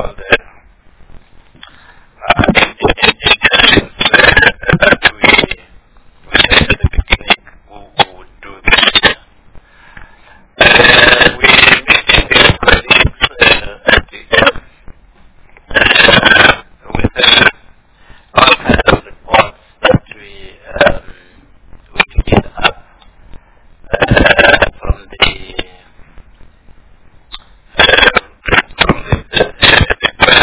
all the intentions that we said at the beginning we would do this. We meeting the colleagues at the end with all kinds of reports that we cleaned up from the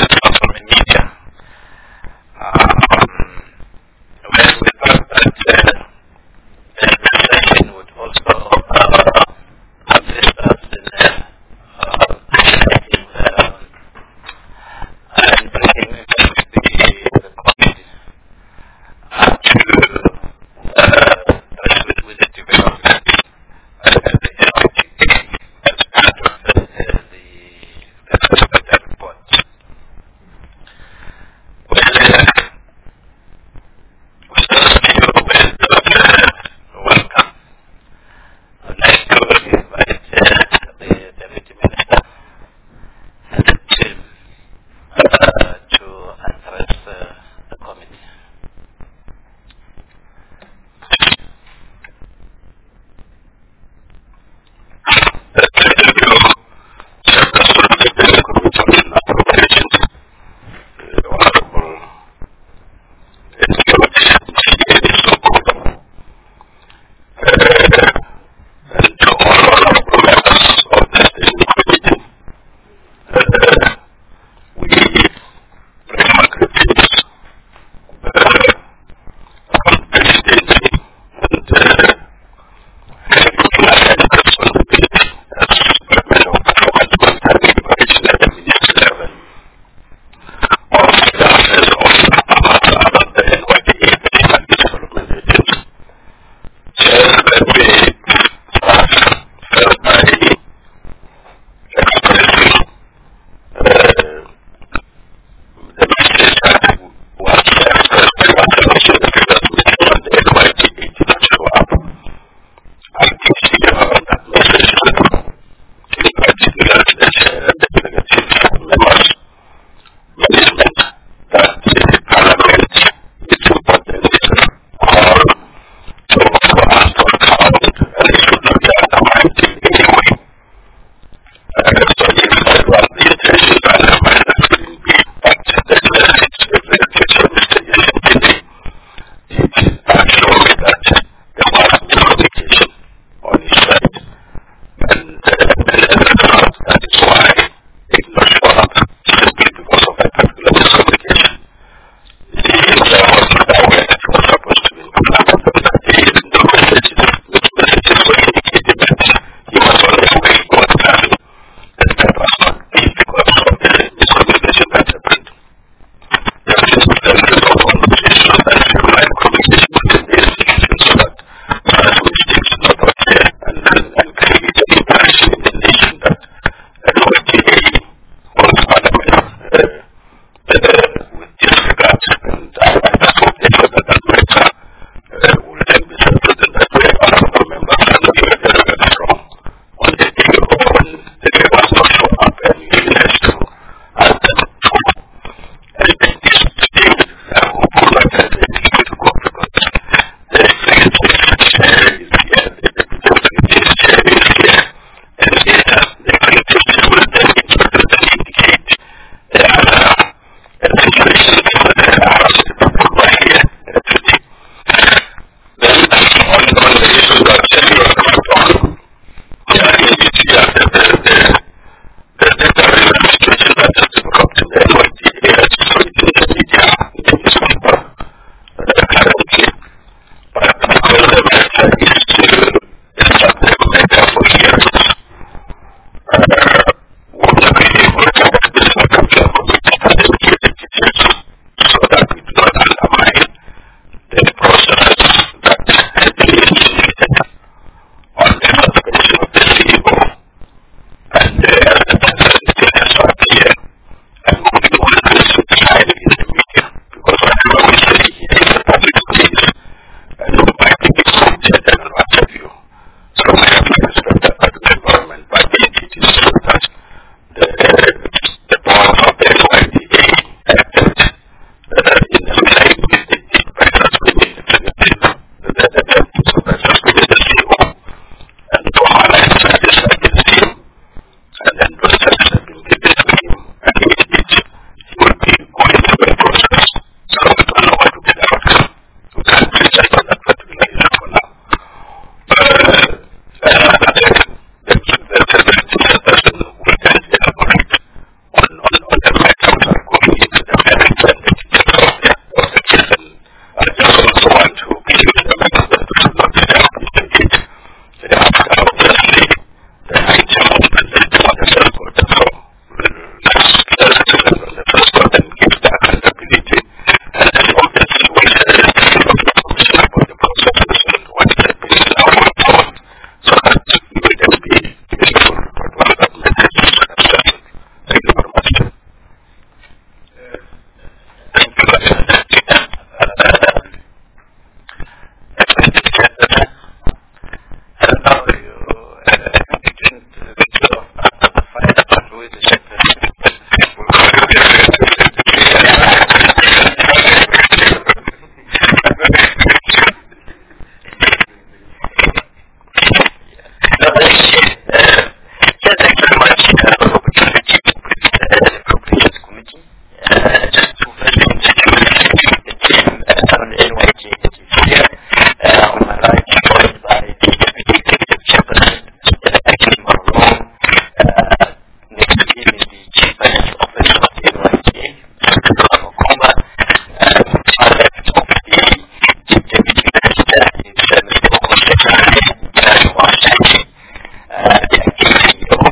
just to further introduce the team on NYJ here. On my right, joined by the Deputy Executive Chairperson, Akim Marong. Next to him is the Chief Financial Officer of the NYJ, Okumba. Our left of the Chief Deputy Minister is Mr. Okosheka, the acting CEO.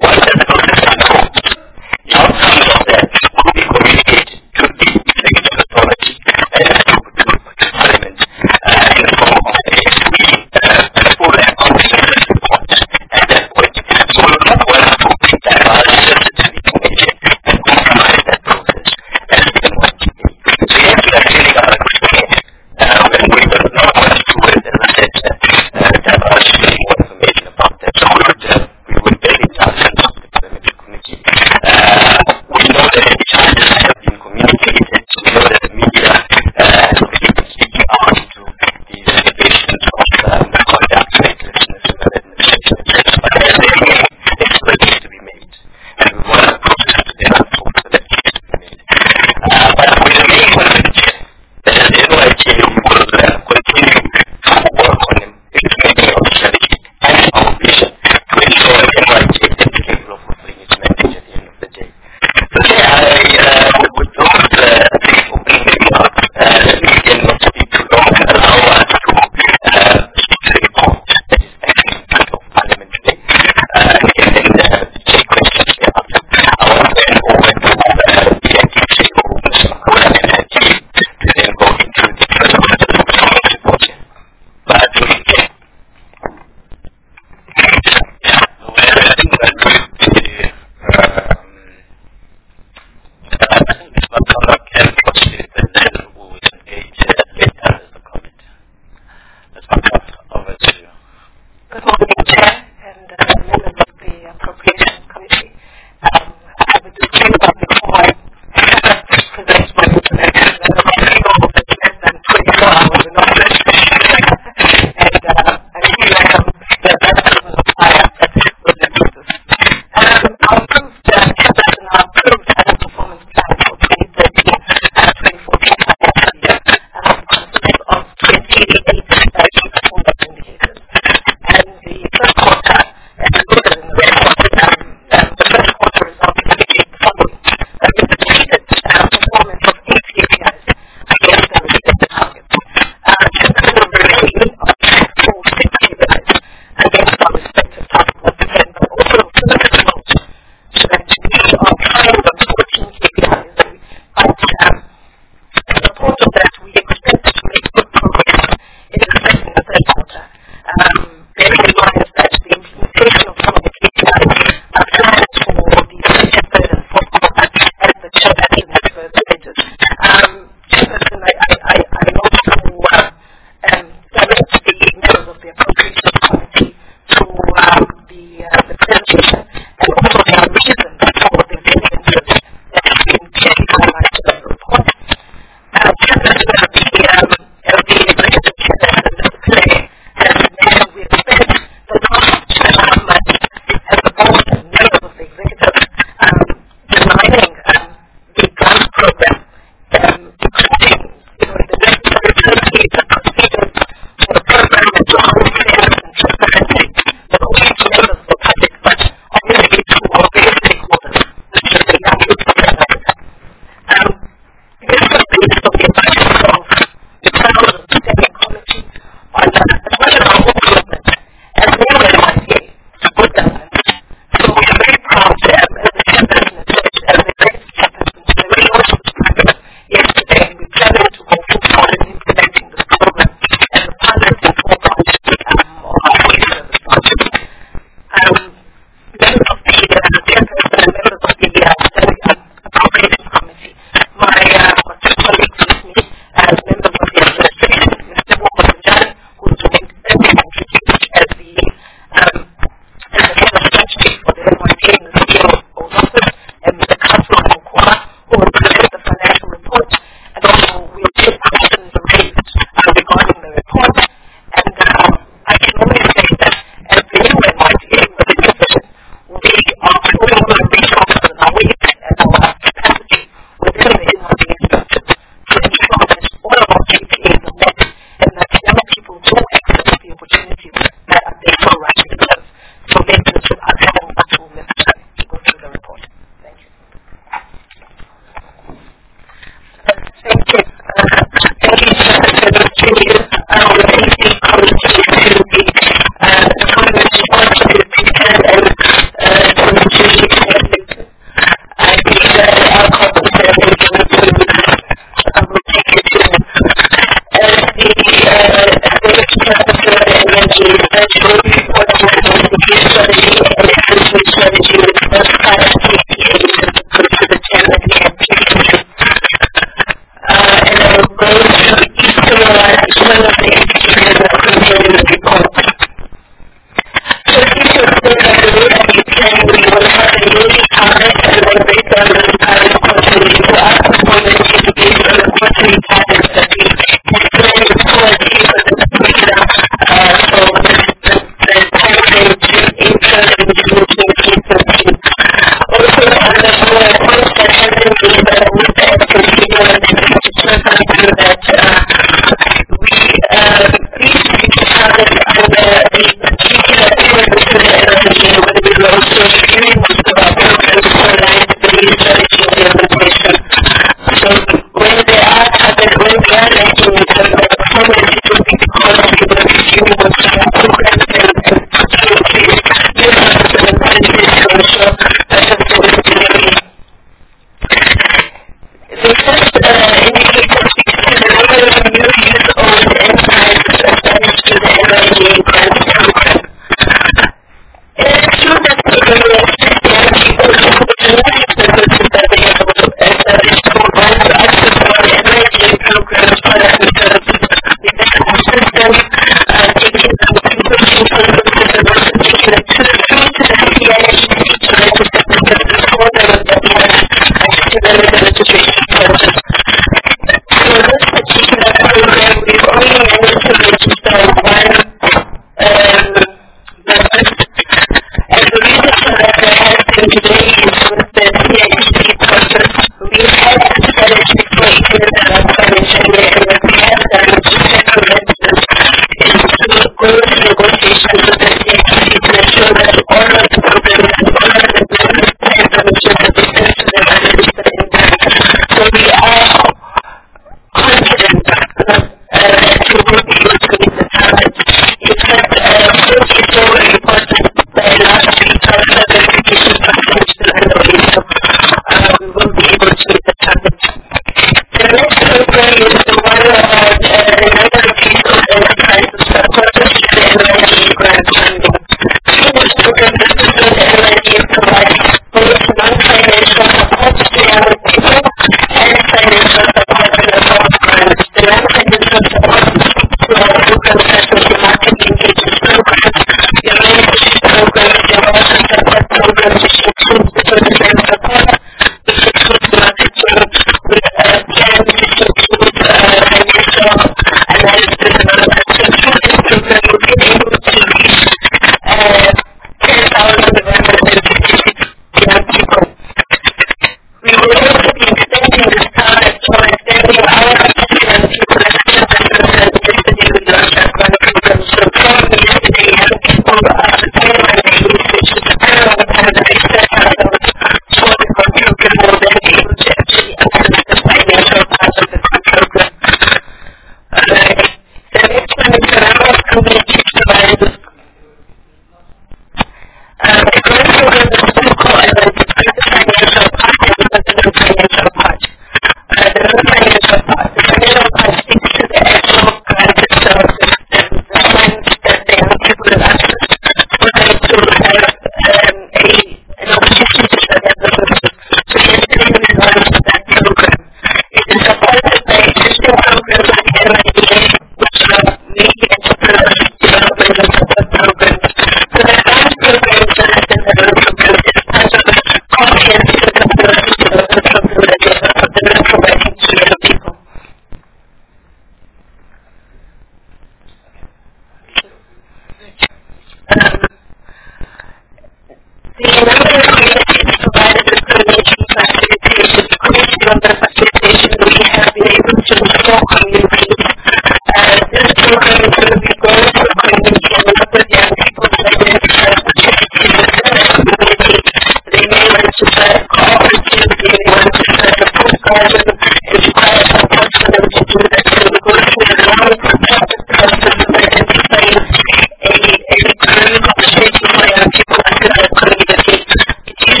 The number of communities provided with coordination facilitation, community member facilitation, we have been able to restore communities. This program is going to be going to the community and work with young people to identify opportunities within the community. They may want to start a cooperative, they may want to start a food garden, and require support for them to do that. So we're going through a long process of identifying a career opportunity for young people within the community. It is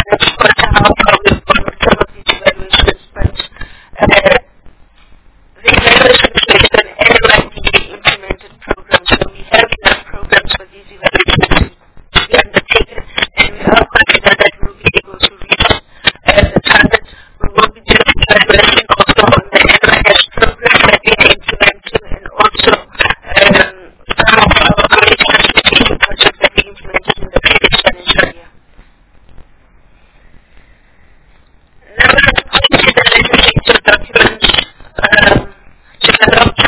that's quite how we've gone with some of these evaluations, but the evaluation is based on NYDA implemented programs, so we have enough programs for these evaluations to be undertaken, and we are confident that we will be able to reach the target. We will be doing evaluation also on the NYS program that we are implementing, and also some of our early transportation projects that we implemented in the previous financial year. Now let's consider the legislative documents developed.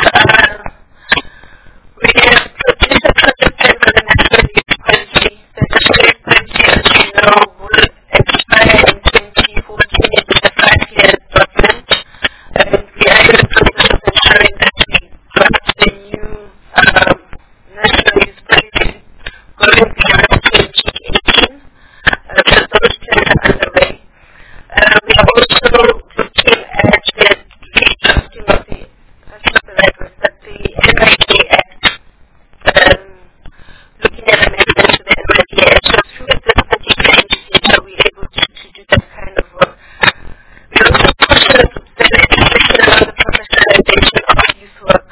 We have produced a project plan for the National Youth Policy. The National Youth Policy, as you know, will expire in 2014. It is a 5-year document, and we are in the process of ensuring that we draft the new National Youth Policy going beyond 2018. So those plans are underway. We are also looking at the redrafting of the, that's not the right word, but the NYDA Act, looking at amendments to the NYDA Act. So through this particular legislature, we're able to do that kind of work. We also push the legislation around the professionalization of youth work.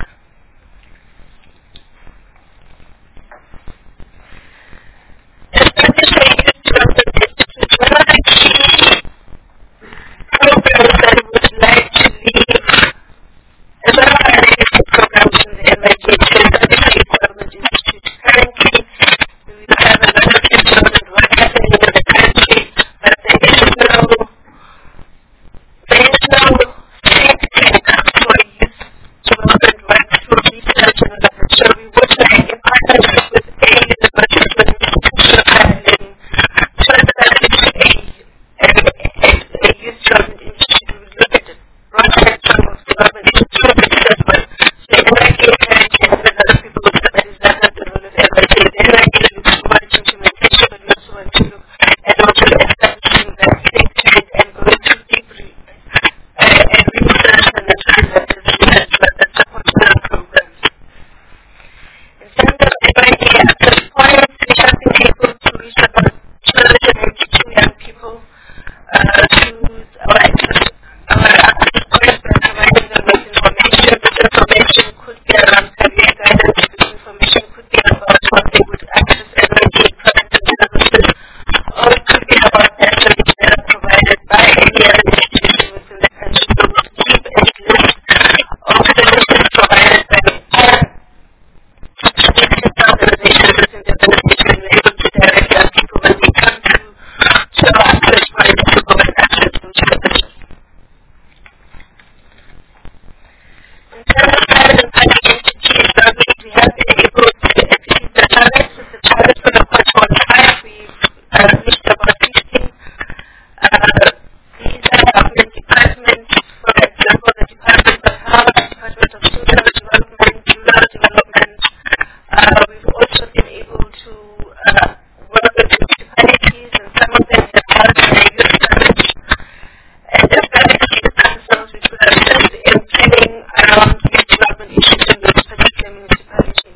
Establish a youth development institute. One of the key programs that we would like to leave, as one of our legacy programs in the NYDA, to establish a youth development institute. Currently, we have a lot of youth development work happening in the country, but there is no think tank for youth development work through research and development. So we would like, in partnership with a university, with institutional planning, to establish a youth development institute. We would look at the broad spectrum of development institute as well. So NYDA currently has a lot of people with that is not the role of NYDA. The NYDA looks towards implementation, but we also want to look at also establishing that think tank and going to deep and research and advance research that supports our programs. In terms of NYDA, at this point, we have been able to reach about 292 young people through our access points by providing them with information. This information could be around career guidance. This information could be about what they would access NYDA products and services, or it could be about networks that are provided by any other institution within the country. So we keep a list of services provided by organizations within the organization, and we're able to direct young people when they come to our access points to go and access those services. In terms of private and public entities, we have been able to exceed the targets. The targets for the part 1.5, we've reached about 15. These are government departments, for example, the Department of Health, Department of Social Development, Rural Development. We've also been able to work with municipalities, and some of them have held their youth summits and established youth councils, which will assist in planning around youth development issues in those particular municipalities.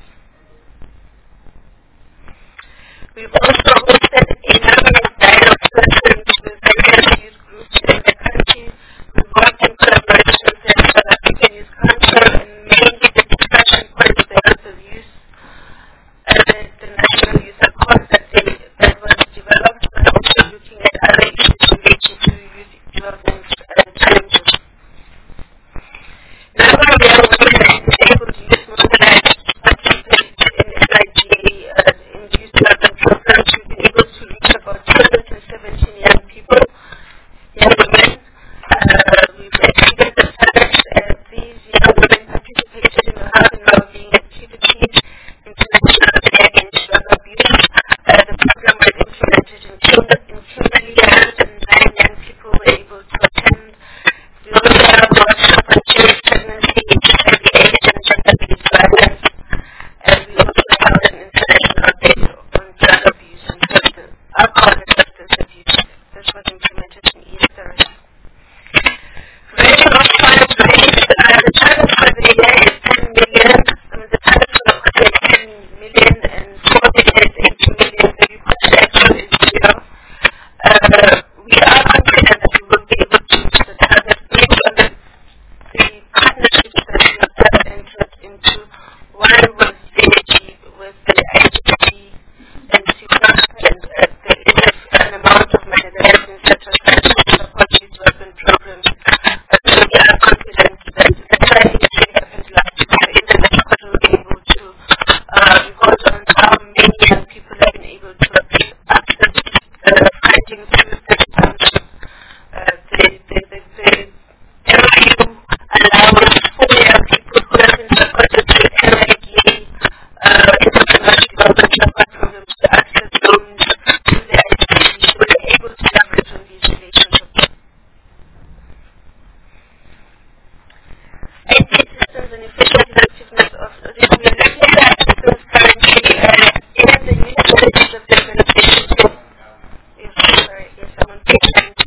We've also hosted a number of dialogue sessions with various youth groups in the country. We've worked in collaboration with the South African Youth Council, and mainly the discussion points there was the youth, the National Youth Accord that was developed, but also looking at other issues related to youth development challenges. Now we are working at disabled youth mobilized to participate in NYDA in youth development programs. We've been able to reach about 217 young people, young women. We've exceeded the targets, and these young women participated in the health and well-being activities, International Day Against Drug Abuse. The program was implemented in Kimberley. 109 young people were able to attend. We also have a workshop on teen pregnancy, HIV, AIDS, and gender-based violence. And we also have an international day on drug abuse and alcohol and substance abuse. This was implemented in Easter. Raising of funds raised, the target for the year is 10 million. The target for the quarter is 10 million, and for the year is 80 million. The report actual is 0. We Yes, on page 19.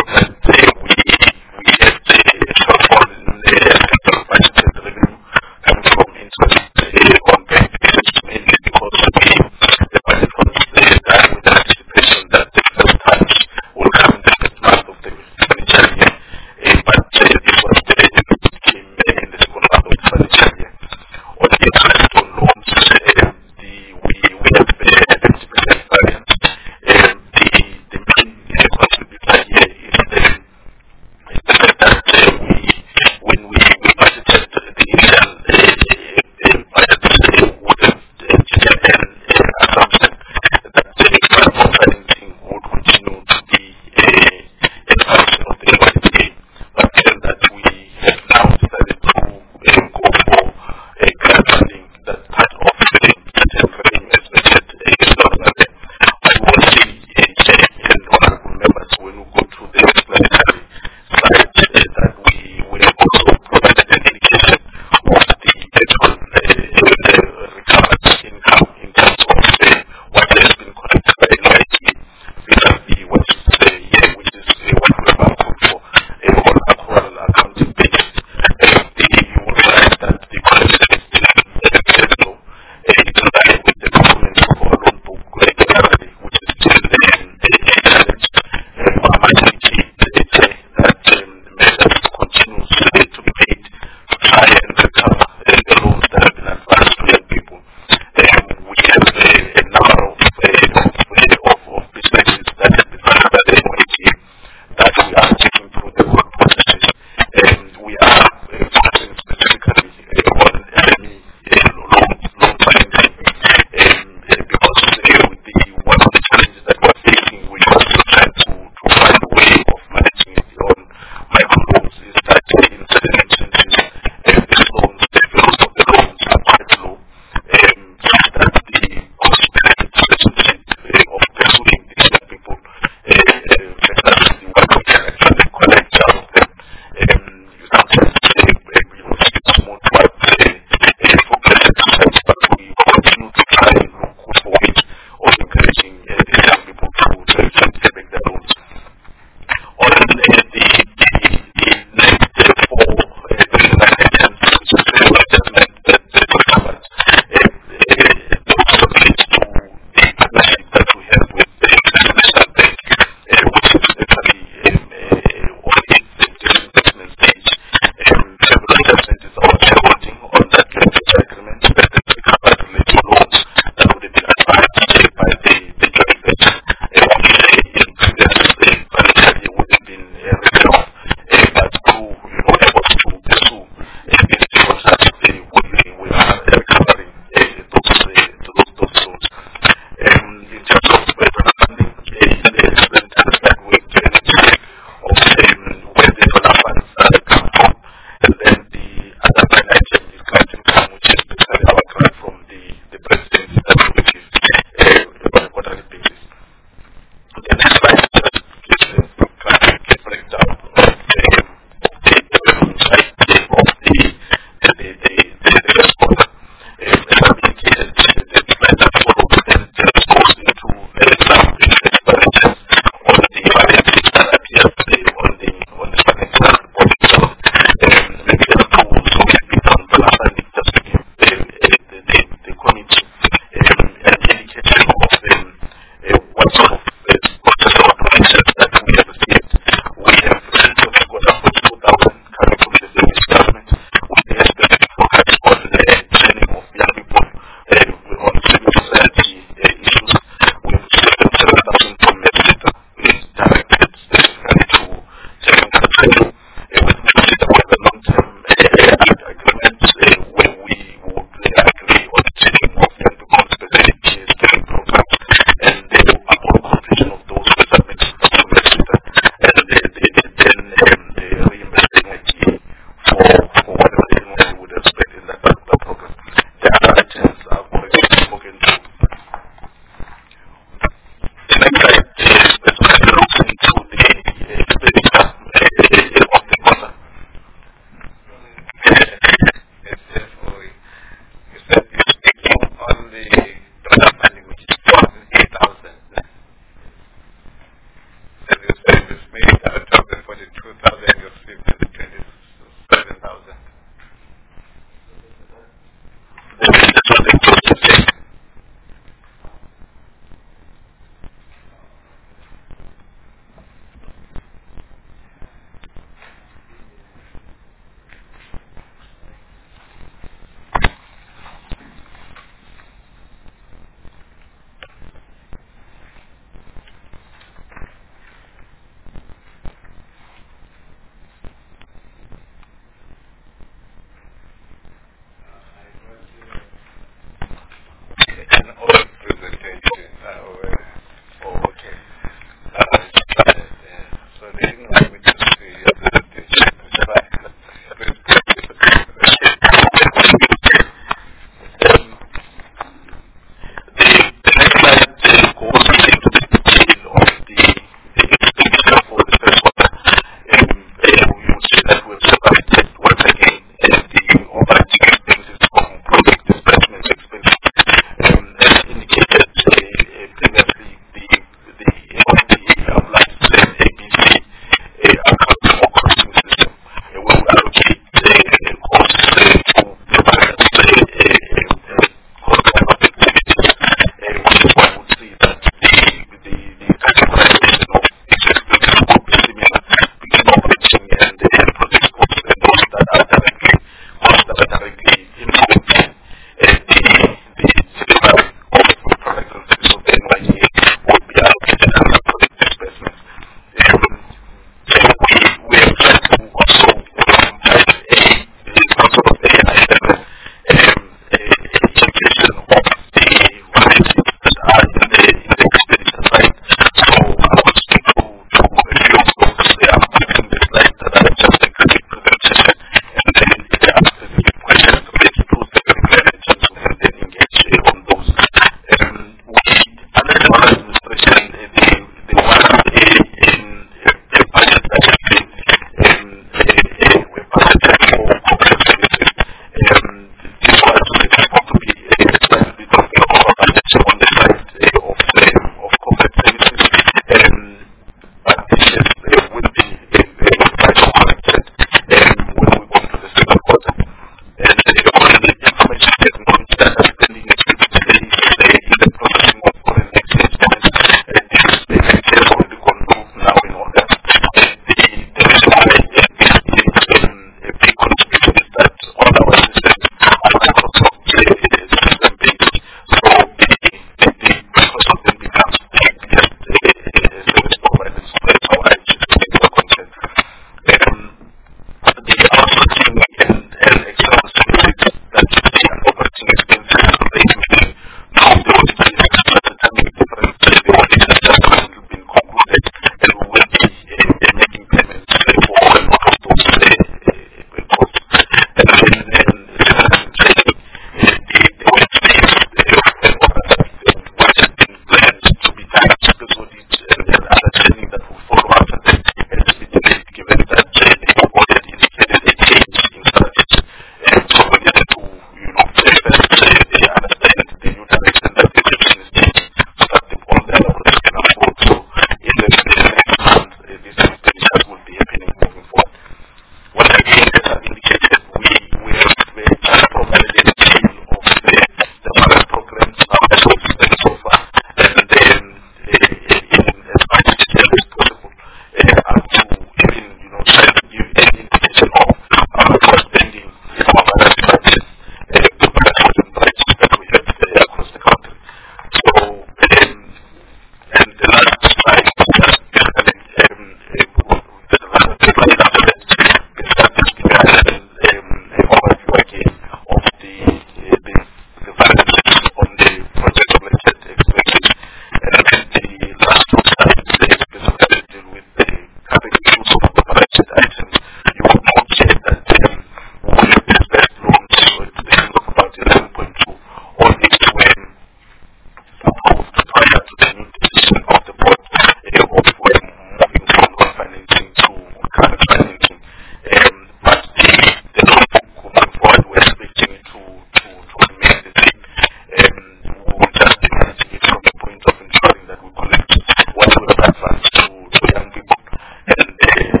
of the board of moving from loan financing to current financing. But the loan book moving forward, we're expecting it to remain the same. We'll just be managing it from the point of ensuring that we collect what we have advanced to young people and try and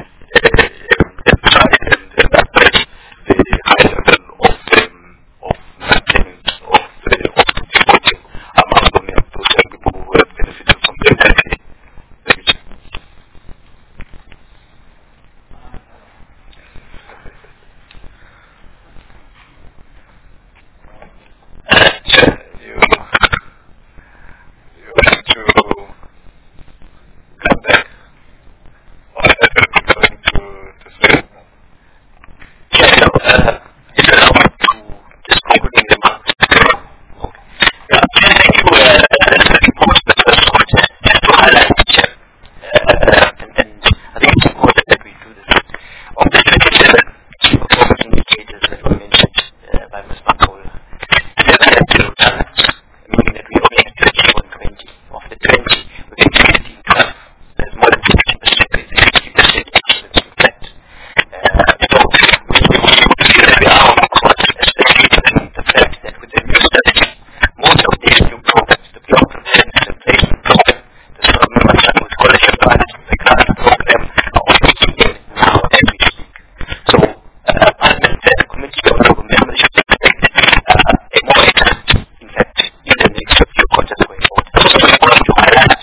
address the high level of maintenance of defaulting among those young people who have benefited from the NIA. Thank you. You want to come back? Or are you going to say? Yeah, if you allow me to just conclude the remarks. Yeah, thank you. Most the first point to highlight, and I think it's important that we do this. Of the 27 key performance indicators that were mentioned by Ms. Makola, 7 had zero talents, meaning that we only had 30 on 20. Of the 20, we had 16 12. There's more than 60%, basically 60% excellence in fact. So we are on course, especially given the fact that with the new strategy, most of these new programs, the block preparedness and placement program, the membership with scholarship grants, the grant program, are all kicking in now as we speak. So, Parliament and the Committee of Local Membership expect a more excellent, in fact, in the next few quarters going forward. So, we want to highlight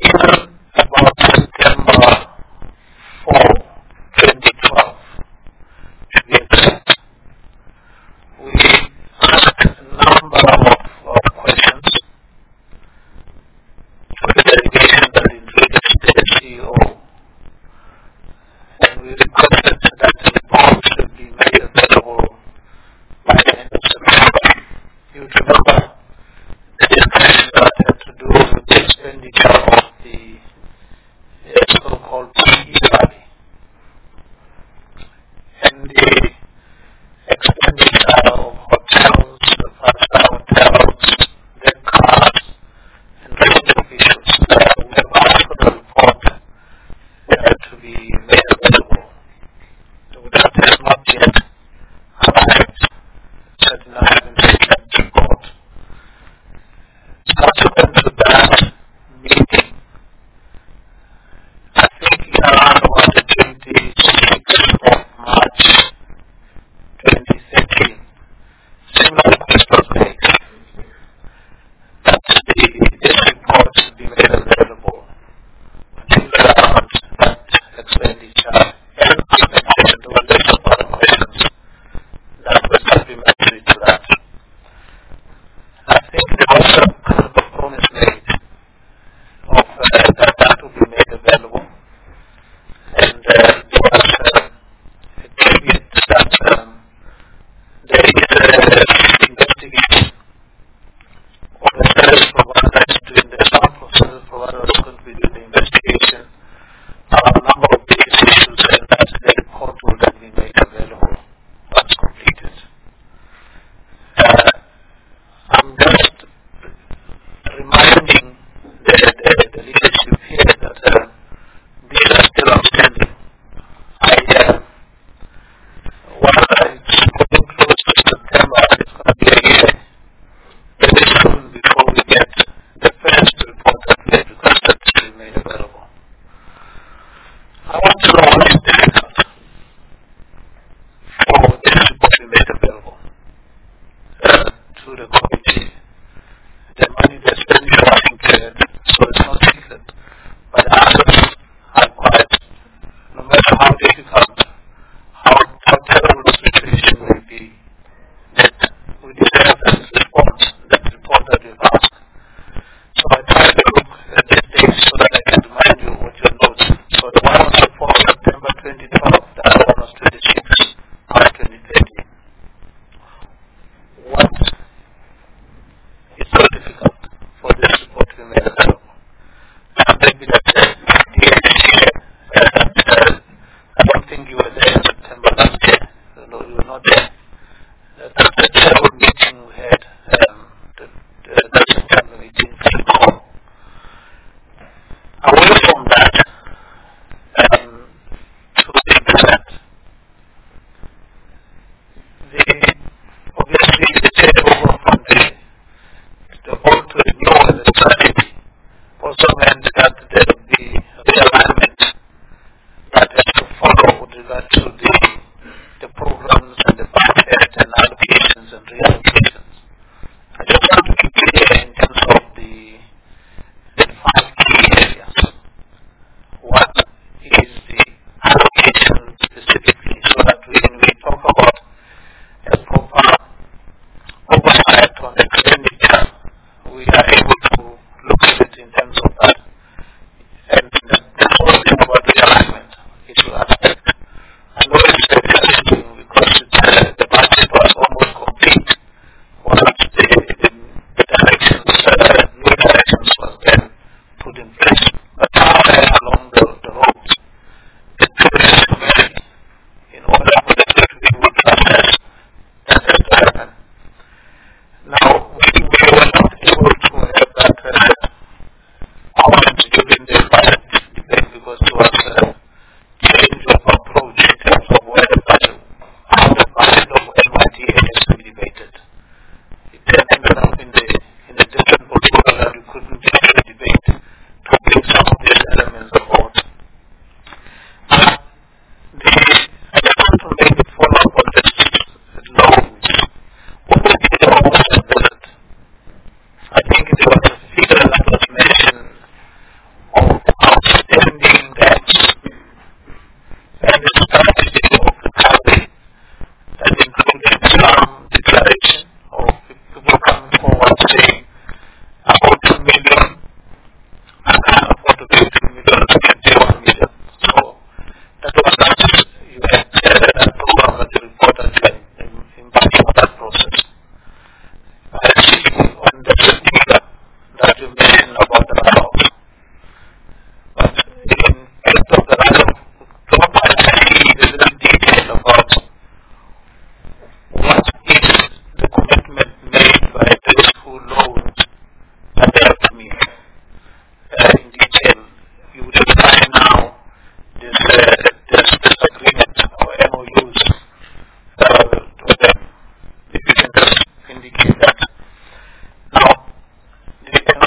about September 4, 2012, to be exact, we asked a number of questions to the delegation that included the CEO, and we requested that the report should be made available by the end of September. You remember the discussion that had to do with the expenditure of the so-called PEI and the expenditure of hotels, the five-star hotels, their cars, and related issues. We have asked for the report to be made available. That has not yet arrived. Certainly I haven't seen that report. Subsequent to that meeting, I think around about the 26th of March 2013, similar request was made that this report should be made available, particularly around that expenditure, and there were a list of other questions that were supplementary to that. I think there was some kind of a promise made of that will be made available, and there was a caveat that there is an investigation or the service provider that's doing the sample service provider is going to be doing the investigation on a number of these issues, and that the report will then be made available once completed. I'm just reminding the leadership here that these are still outstanding. While it's getting close to September, it's going to be a year very soon before we get the first report that we had requested to be made available. I want to know what is difficult for this report to be made available to the committee. The money that's spent is included, so it's not secret. But others are quite, no matter how difficult, how terrible the situation may be, that we deserve that report that we've asked. So I try to look at these things so that I can remind you what your notes. So the one was for September 2012, the other one was 26 March 2013. What is so difficult for this report to be made available? Maybe that's I don't think you were there in September last year. No, you were not there. That's the terrible meeting we had, the September meeting. Away from that, to the extent, obviously the takeover from the board to renew the strategy also meant that there would be a realignment that has to follow with regard to the programs and the budget and allocations and reallocations. I just want to be clear in terms of the 5 key areas. What is the allocation specifically, so that when we talk about a proper oversight on expenditure, we are able to look at it in terms of that. And the whole thing about realignment issue aspect. I know it's very challenging because the budget was almost complete once the directions, new directions was then put in place. But somewhere along the road, the progress to vary in order for the to be able to assess that has to happen. Now, we were not able to have that comment during the budget debate because there was a change of approach in terms of where the budget, how the budget of NYTA is to be debated. It then ended up in the different portfolio that we couldn't get to the debate to bring some of these elements about. I just want to maybe follow up on this loans. What would be the most visit? I think there was a figure that was mentioned of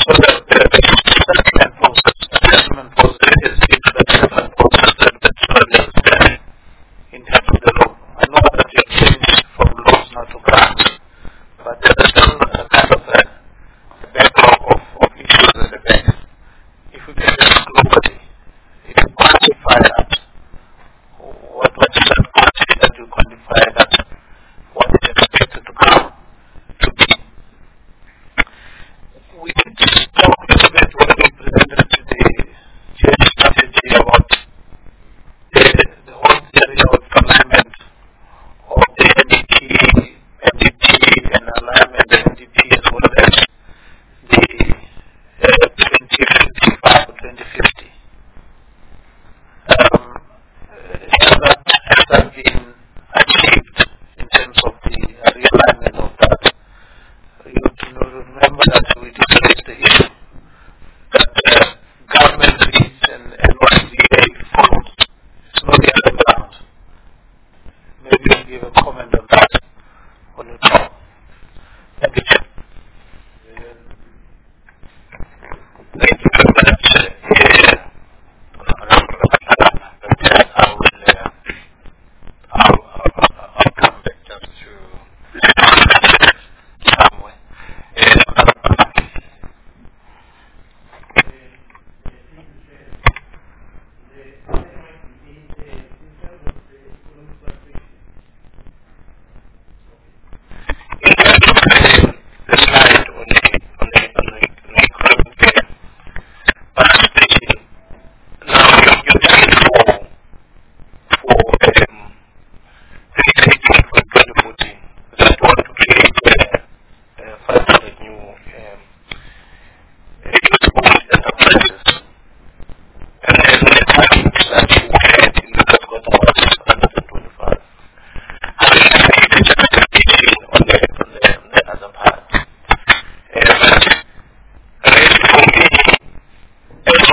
Thank you.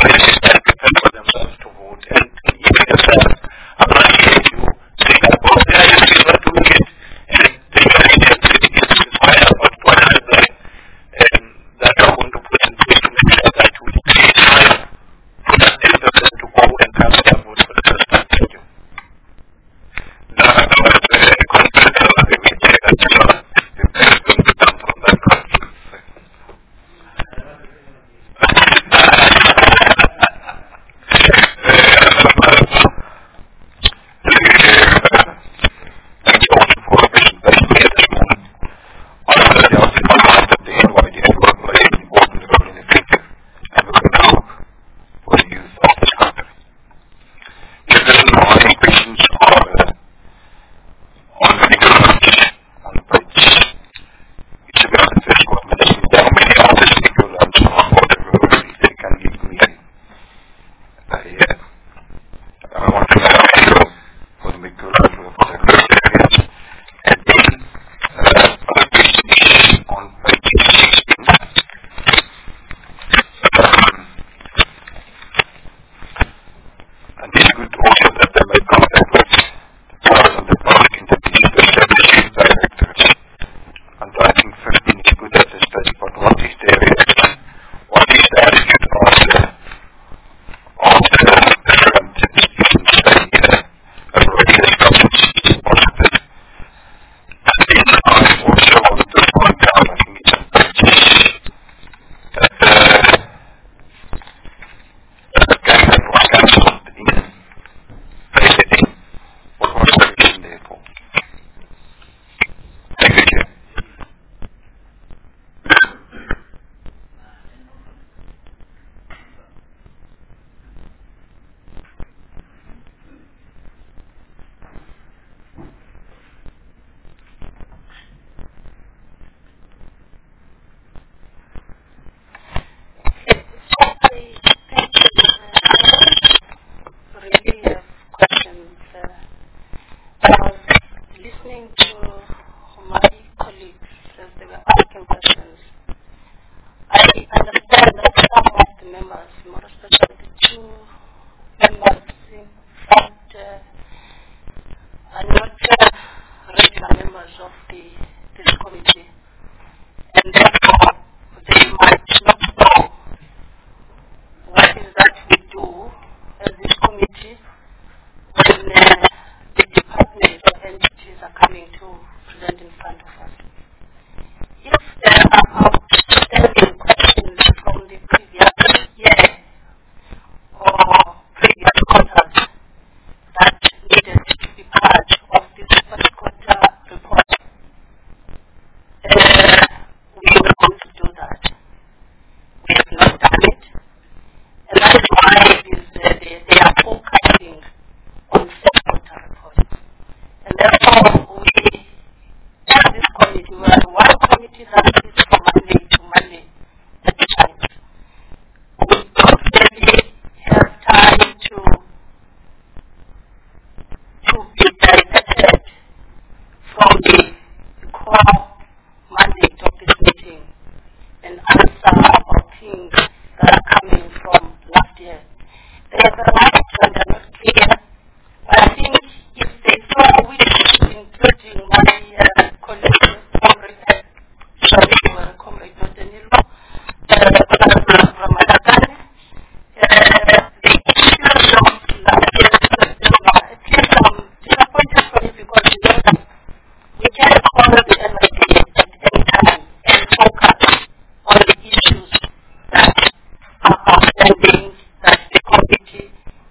outstanding that the committee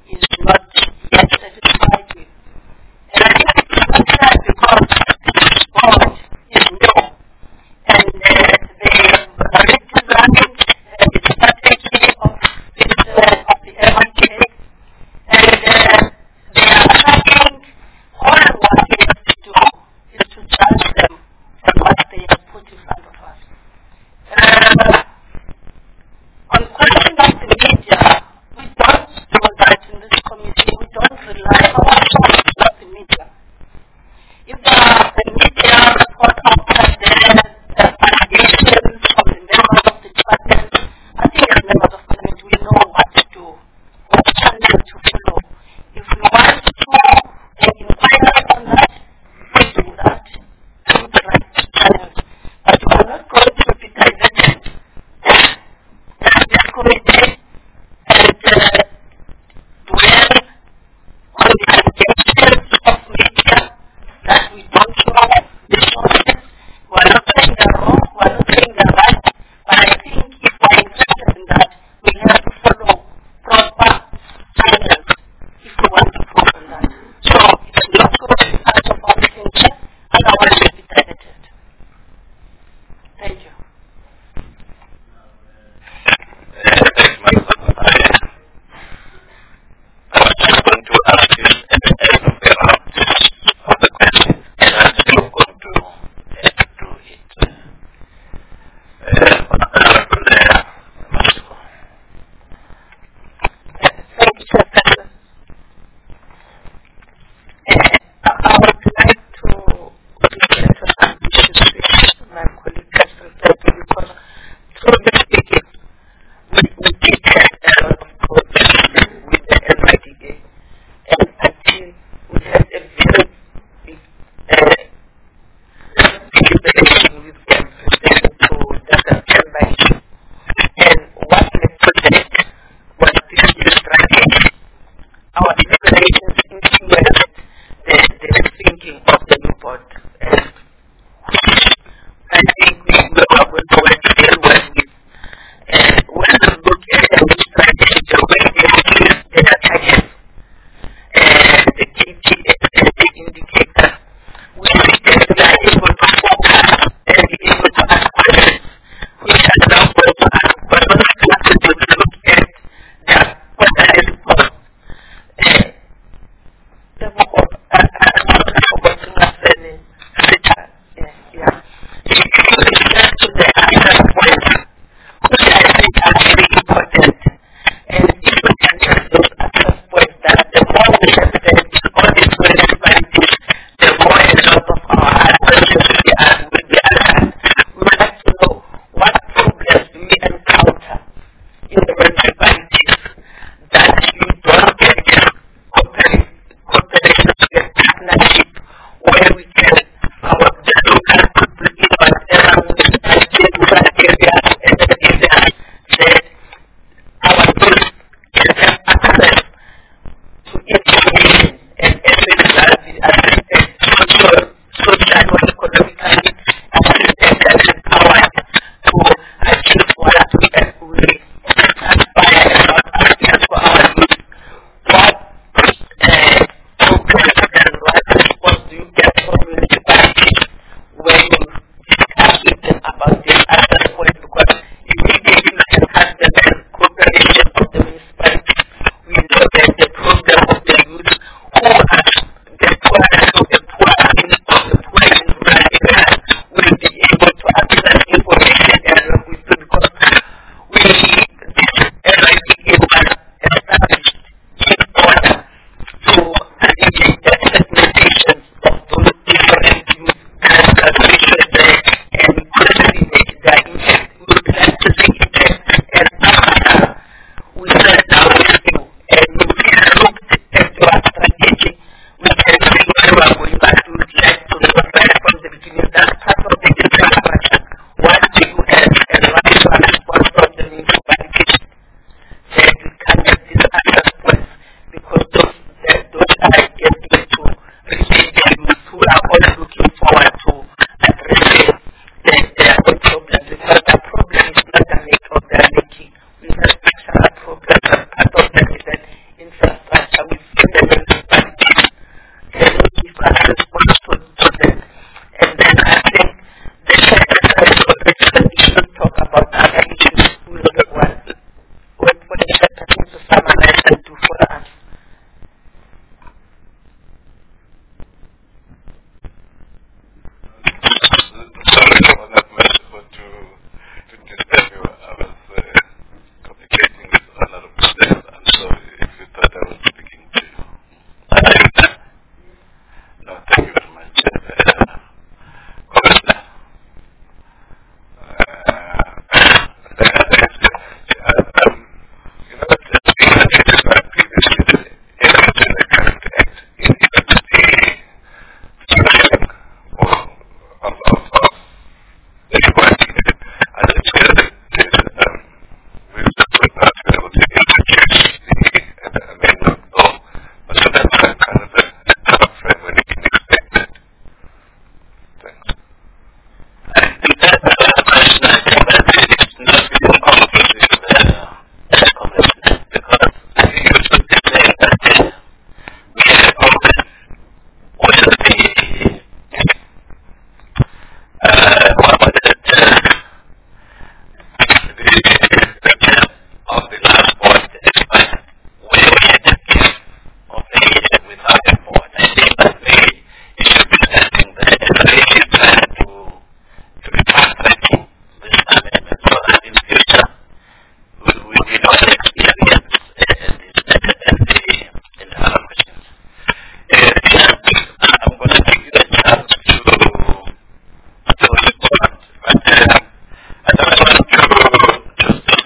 I don't want to just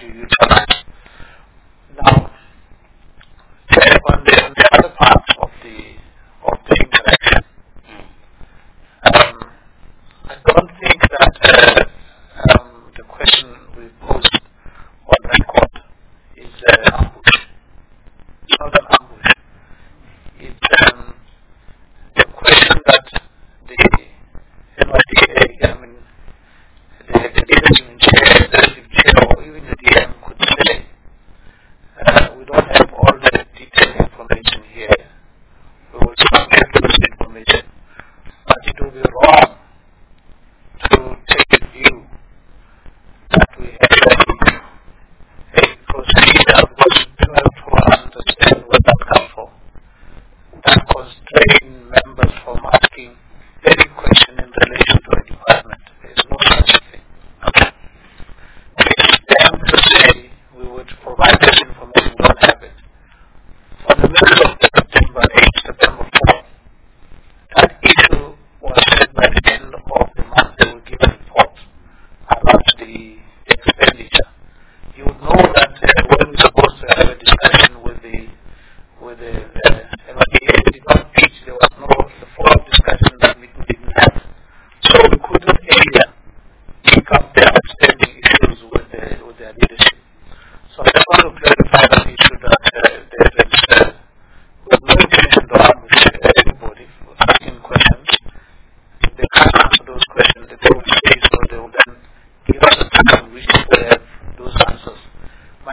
utilize. Now, on the other part of the interaction, I don't think that the question we posed on record is an ambush. It's not an ambush. It's the question that the NYDA, the leadership chair, or even the DM could say, we don't have all the detailed information here. We will not get this information. But it will be wrong to take a view that we have a procedure which we do have to understand where that comes from. That constrain members from asking any question in relation to a department. There is no such thing. Okay. It's them to say we would provide this information, we don't have it. For the middle of September 8, September 4, that issue was said by the end of the month they will give a report about the expenditure. You would know that when we're supposed to have a discussion with the MIDA, we did not teach, there was no the follow-up discussion that we didn't have. So we couldn't either pick up their outstanding issues with their leadership. So I just want to clarify that issue that there was no intention to ambush anybody for asking questions. If they can't answer those questions, they will say so, they will then give us a time in which we have those answers.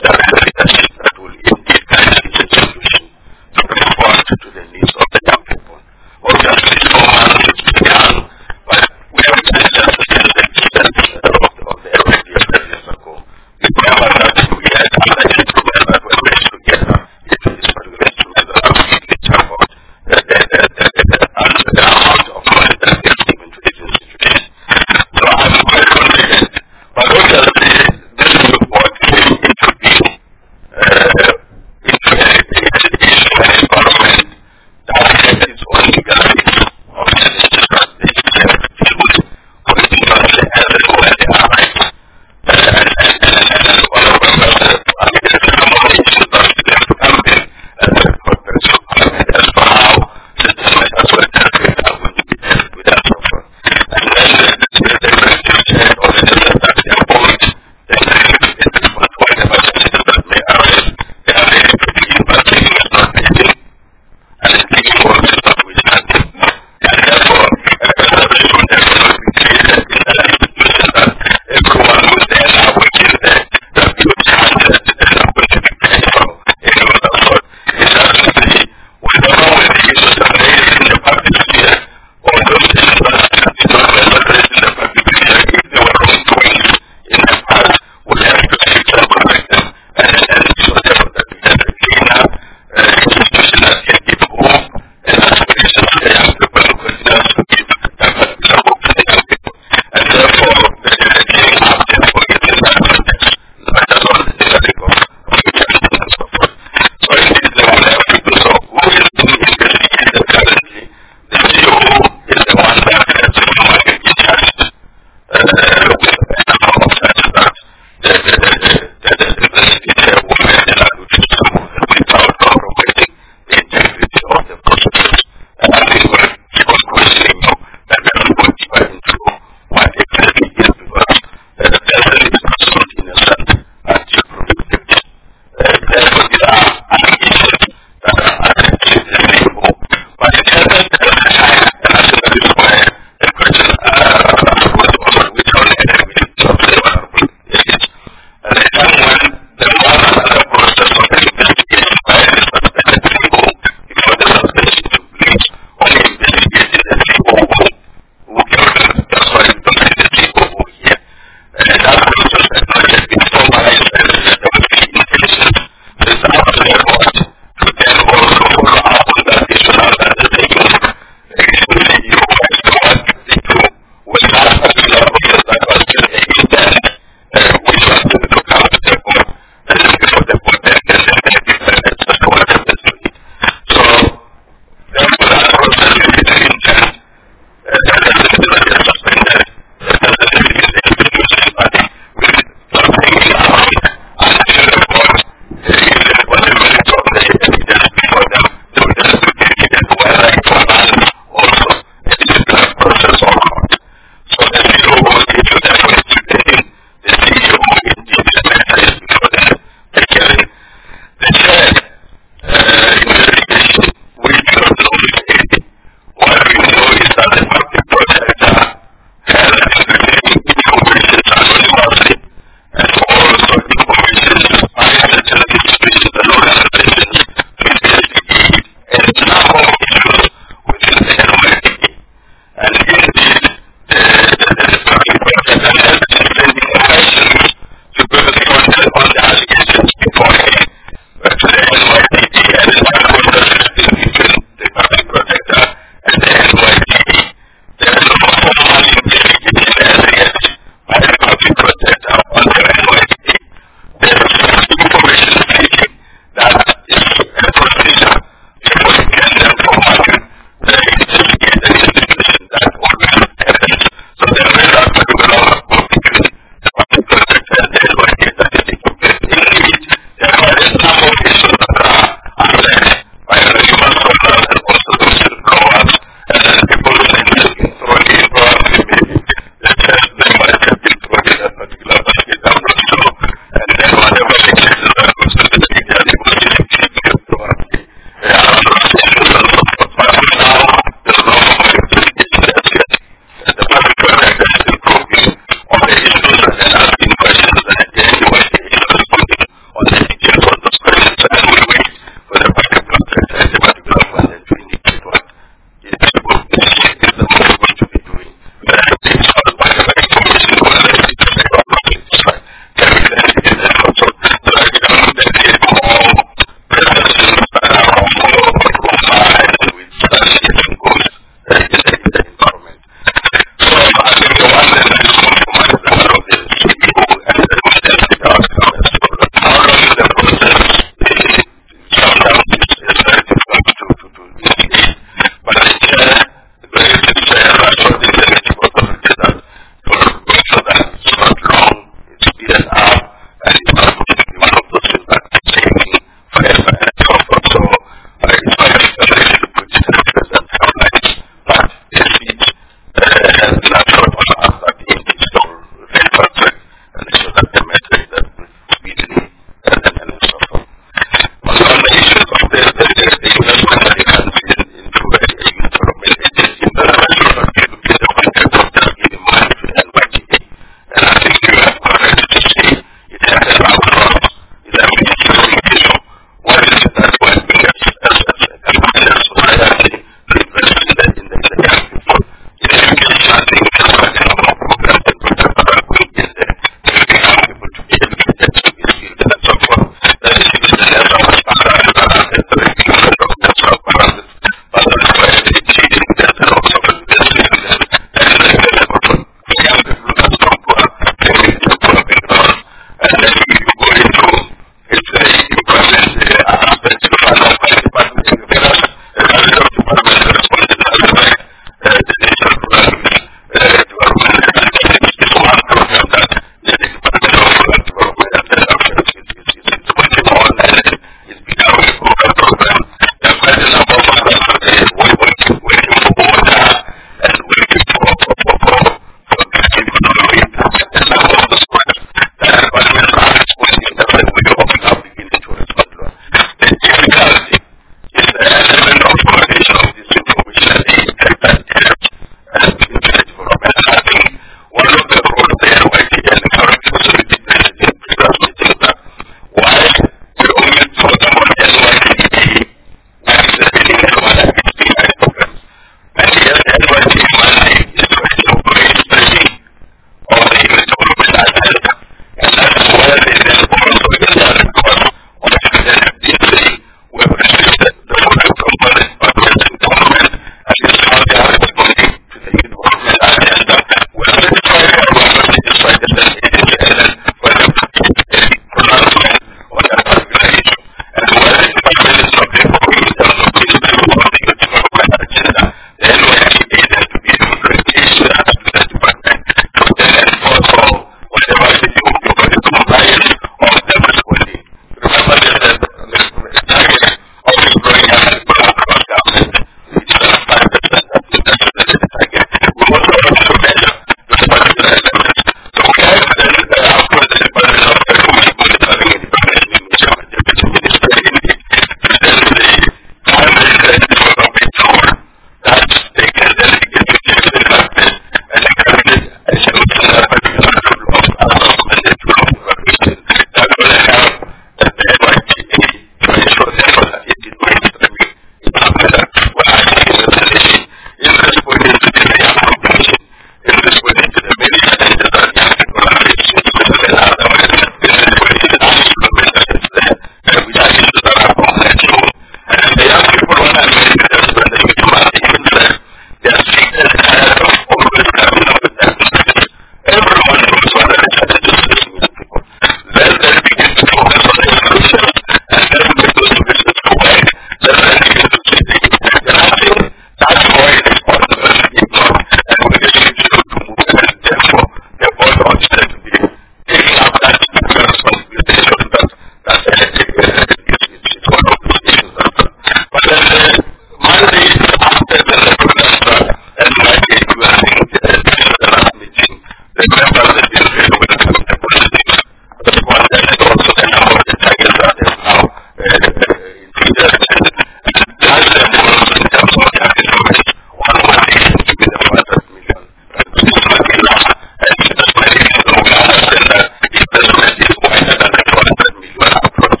remember that this is with the politics. But one that is also the number of the targets that is now included. That's the most in terms of the academics. One more thing to be the 100 million. And that's why if you don't understand that investment is wider than the 200 million approach.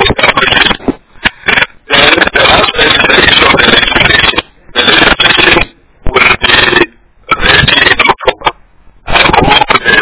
Then the last thing is the issue of the legislation. The legislation will be ready in October. I hope the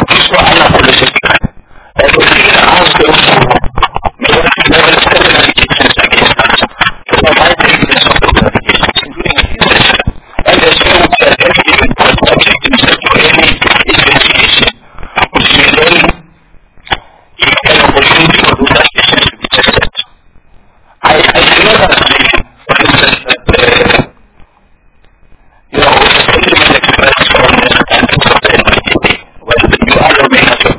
Cristo alla velocità. E così anche never study meditations against us. So my practice of the meditations, including meditation, and assume that any given point object is set to any investigation, which will then give an opportunity for those actions to be tested. I cannot say, for instance, that sentiment expressed from the sentence of the NPTP, when you are remain at your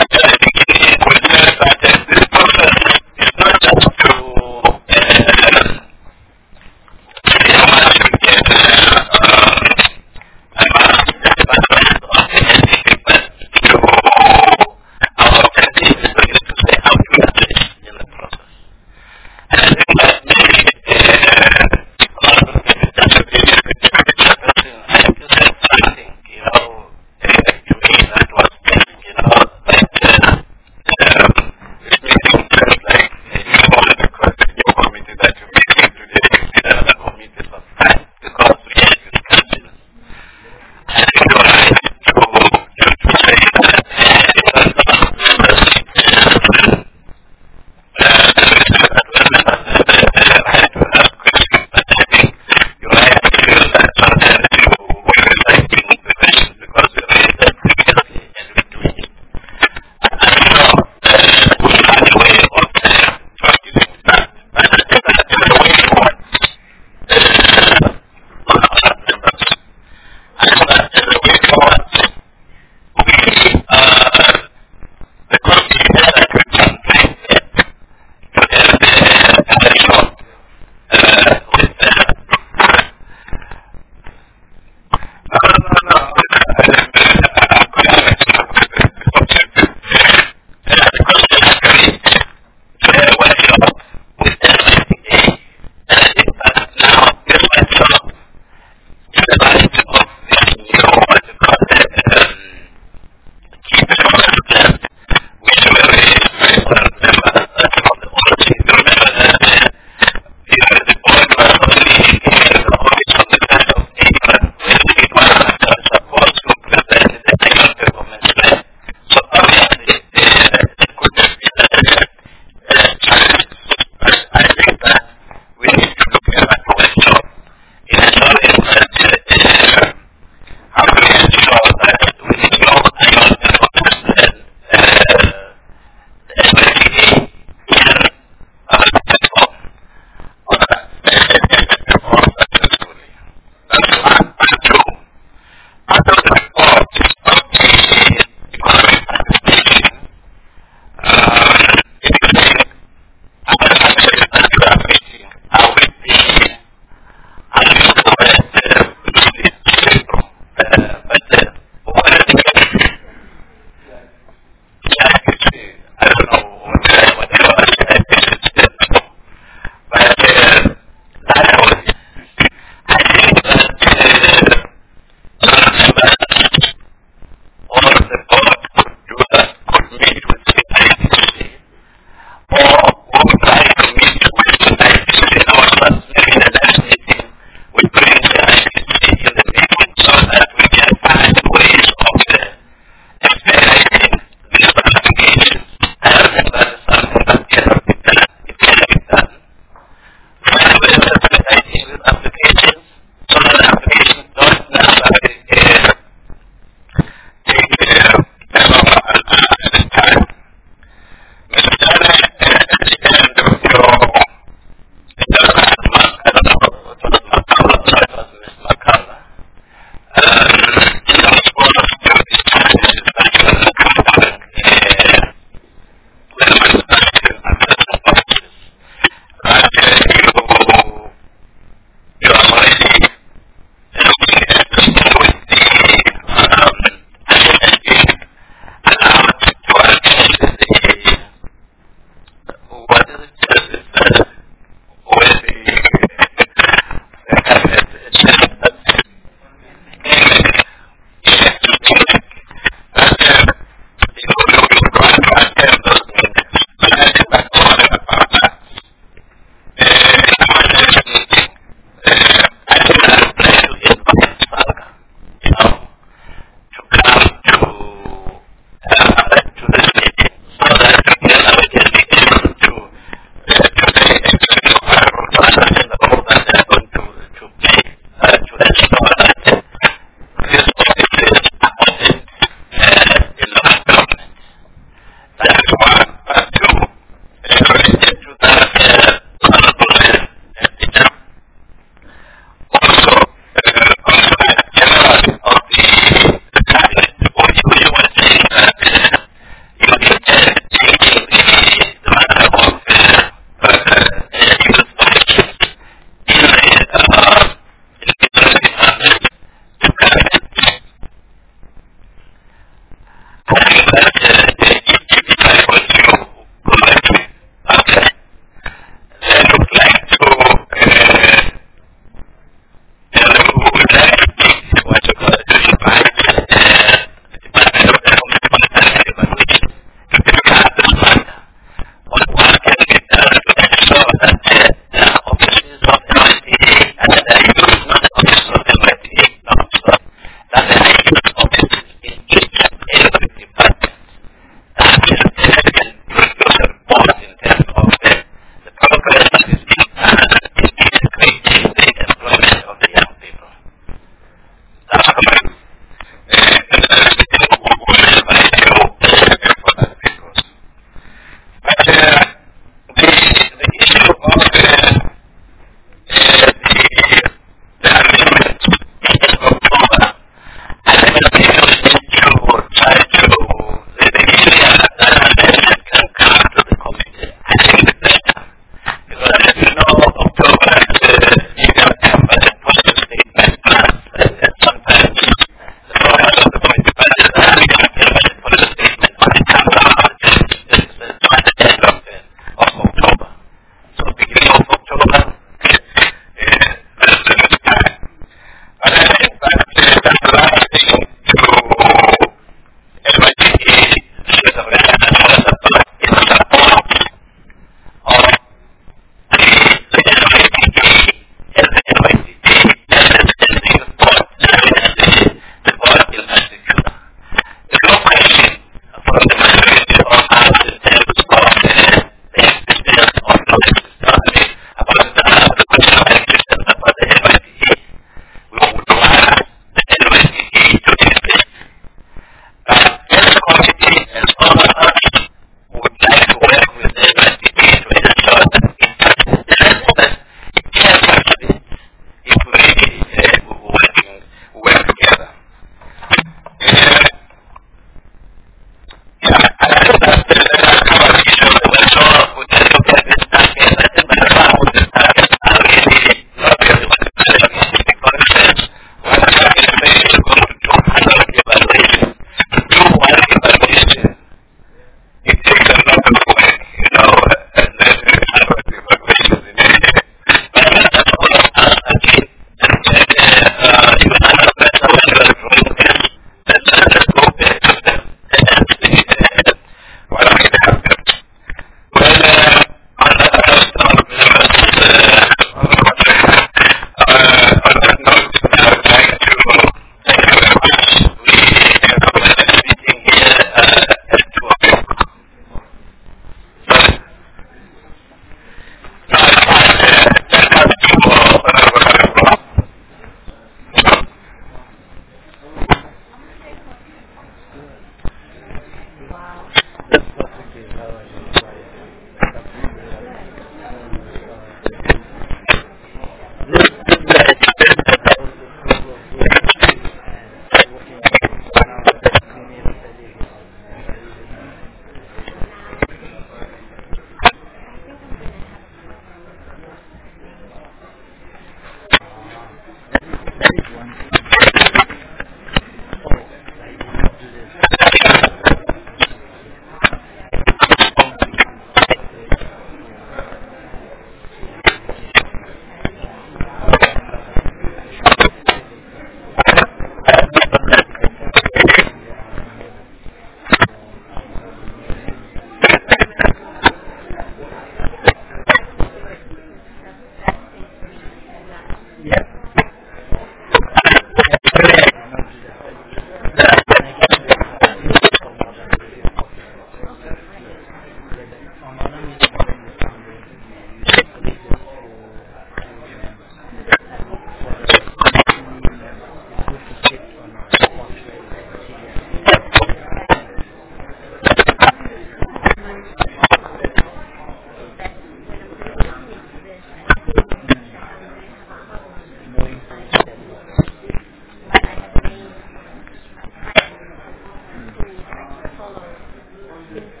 Yes.